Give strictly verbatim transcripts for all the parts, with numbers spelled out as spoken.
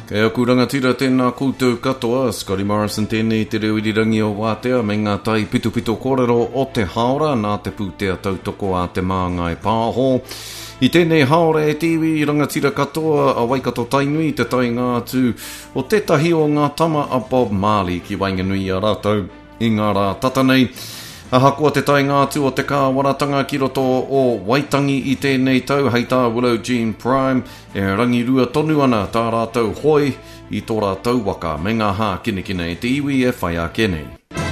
Kei aku rangatira tēnā koutou katoa, Scotty Morrison tēnei te reo irirangi o Wātea, me ngā tai pitu pitu kōrero o te haora, nā te pūtea tautoko a te māngai pāho. I tēnei haora e tiwi i rangatira katoa, a Waikato Tainui, te tai ngā tū o tētahi o ngā tama a Bob Marley ki Wainganui a rātou, i ngā rā tatanei. Aha kua te tai ngā tū o te kāwaratanga ki roto o Waitangi i tēnei tau, hei tā Willow Jean Prime, e rangirua tonu ana tā rātou hoi i tō rātou waka, me ngā hā kine kine e te iwi e whai a kenei.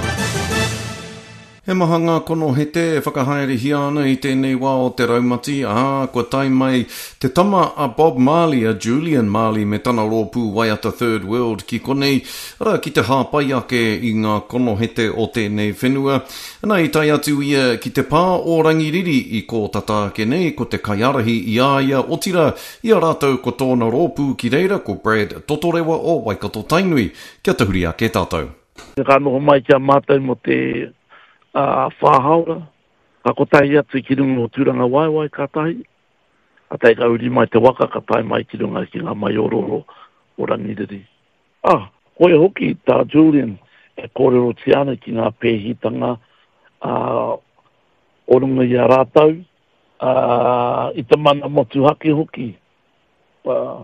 He maha ngā kono he te whakahaere hiana i tēnei wā o te raumati, aha, kua tai mai te tama a Bob Marley, a Julian Marley, me tana rōpū Waiata Third World ki konei, ara ki te hāpai ake i ngā kono he te o tēnei whenua. Ana i tai atu ia ki te pā o rangiriri i ko tata kenei, ko te kaiarahi i aia o tira, i a rātou ko tōna rōpū ki reira, ko Brad Totorewa o Waikato Tainui. Kia te huri a ke tātou. Ka noho mai kia mātai mo te Uh, whahaura, ka kotahi atu i ki runga o tūranga waiwai katahi, a tai ka uri mai te waka ka tai mai ki runga ki ngā mai ororo o rangiriri. Ah, koe hoki tā Julian e kōrero te ana ki ngā pēhitanga uh, o runga i a rātau, uh, i te mana motu haki hoki. Uh,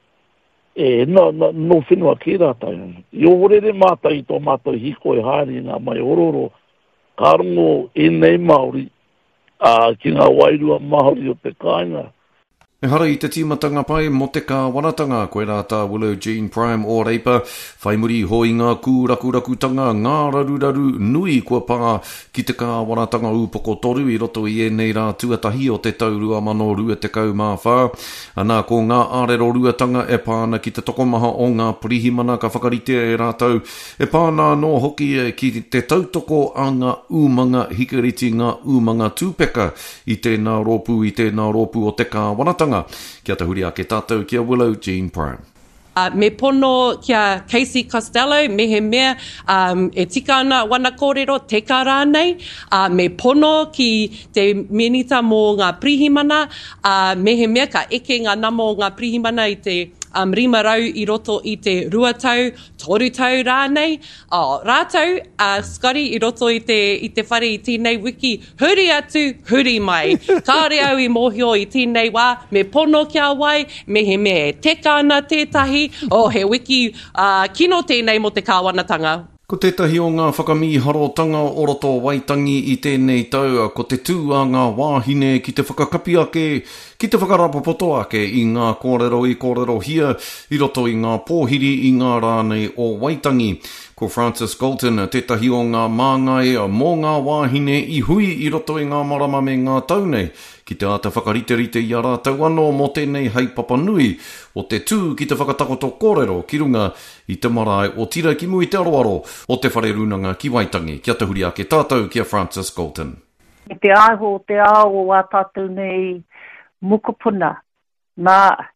e, no, no, no whenua ki rātau. I o orere mātai i tō mātai hiko e haere ngā mai ororo, karongo e nei Māori uh, ki ngā wairua Māori o te kāinga. E hara i te tīmatanga pai mo te kāwaratanga, koe rāta Willow Jean Prime o reipa, whai muri hoi ngā kūrakurakutanga, ngā raruraru nui kua pā ki te kāwaratanga upoko toru i roto i e nei rā tuatahi o te tau rua mano rua te kau mā whā. Anā ko ngā ārero ruatanga e pāna ki te tokomaha o ngā pirihimana ka whakaritea e rātau, e pāna no hoki e ki te tautoko a ngā umanga hikariti, ngā umanga tūpeka i tēnā rōpū, i tēnā rōpū o te kāwaratanga. Kia te huri a ke tātou, kia Willow Jean Prime. Uh, me pono kia Casey Costello, me he mea um, e tika ana wana kōrero te kā rānei, uh, me pono ki te menita mō ngā prihimana, uh, me he mea ka eke ngā namo ngā prihimana i te um, rima rau i roto i te rua tau, toru tau rānei. Oh, rātau, uh, Scotty, i roto i te, i te whare i tēnei wiki, huri atu, huri mai. Kāre au i mōhio i tēnei wā, me pono kia wai, me he mea e teka ana tētahi, o oh, he wiki uh, kino tēnei mo te kāwanatanga. Ko tētahi o ngā whakamiharotanga o roto Waitangi i tēnei tau, ko te tū a ngā wāhine ki te whakakapi ake, ki te whakarapopoto ake i ngā kōrero i kōrero hia, i roto i ngā pōhiri i ngā rānei o Waitangi. Ko Francis Galton, tētahi o ngā māngai mō ngā wāhine i hui i roto i ngā marama me ngā taunei, ki te ata whakariterite i a rātau anō mō tēnei hei papanui, o te tū ki te whakatakoto kōrero ki runga i te marae o tira ki mui te aroaro o te whare runanga ki Waitangi. Kia te huri a ke tātou, kia Francis Galton. E te aiho, te ao a tātou nei mukupuna, nā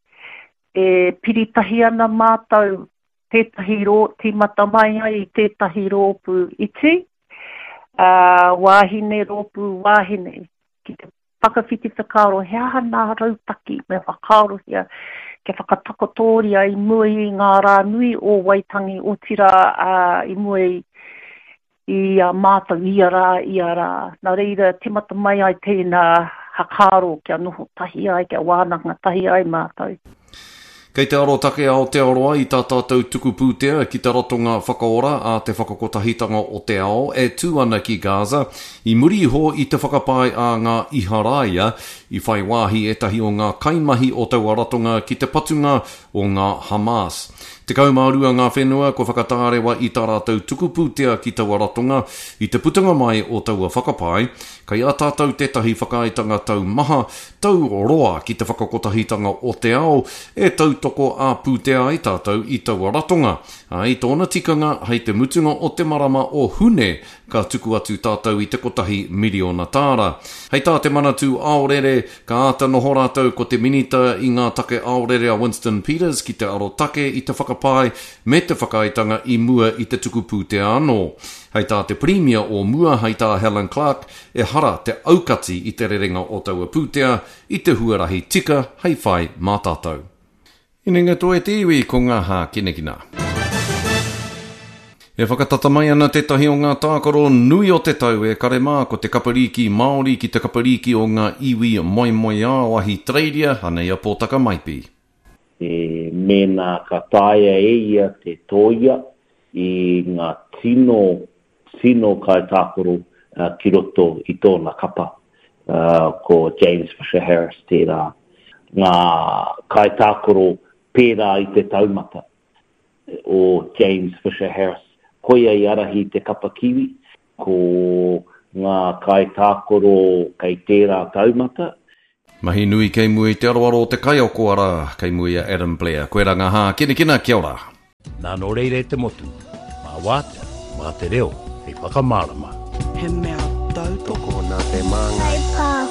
e piritahi ana mātou tētahi rō, tīmata mai ai i tētahi rōpū iti, uh, wāhine rōpū wāhine, ki te whakawhiti whakaaro, hea nā rautaki me whakaaro hea, ke whakatakotoria i mua i ngā rā nui o Waitangi o tira uh, i mua i, i uh, mātau i a rā, i a rā. Nā reira, tīmata mai ai tēnā hakaaro, kia noho tahi ai, kia wānanga tahi ai mātau. Kei te aro take ao te aroa i tā tātou tuku pūtea ki te rotonga whakaora a te whakakotahitanga o te ao e tū ana ki Gaza. I muri ho i te whakapai a ngā iharaia i whai wāhi etahi o ngā kaimahi o taua ratonga ki te patunga o ngā Hamas. Te kaumārua ngā whenua ko whakatārewa i tā rātou tuku pūtea ki taua ratonga i te putanga mai o taua whakapai, kai a tātou tētahi whakaitanga tau maha, tau roa ki te whakakotahitanga o te ao, e tau toko a pūtea i tātou i taua ratonga. Ai tōna tikanga hei te mutunga o te marama o hune, ka tuku atu tātou i te kotahi miliona tāra. Hei tā te manatū aorere, ka ata noho rātou ko te minita i ngā take aorere a Winston Peters ki te aro take i te whakapai me te whakaitanga i mua i te tuku pūtea anō. Hei tā te premier o mua, hei tā Helen Clark, e hara te aukati i te rerenga o taua pūtea i te huarahi tika hei whai mā tātou. Inenga tō e te iwi ko ngā hā kinekina. E whakatata mai ana tetahi o ngā tākaro nui o te tau e kare mā ko te kapiriki Māori ki te kapiriki o ngā iwi moi moi a wahi Treiria, hanei a pōtaka maipi. E mena ka taia e ia te toia i ngā tino, tino kai tākaro uh, ki roto i tōna kapa uh, ko James Fisher Harris tērā. Ngā kai tākaro pērā i te taumata o James Fisher Harris. Koia i arahi te kapa kiwi, ko ngā kai tākoro kei tērā taumata. Mahi nui kei mui te aroaro o te kai o koara, kei mui a Adam Blair. Koe ranga hā, kina kina, kia ora. Nā no reire te motu, mā wātea, mā te reo, hei whakamārama. He mea tautoko nā te māngai.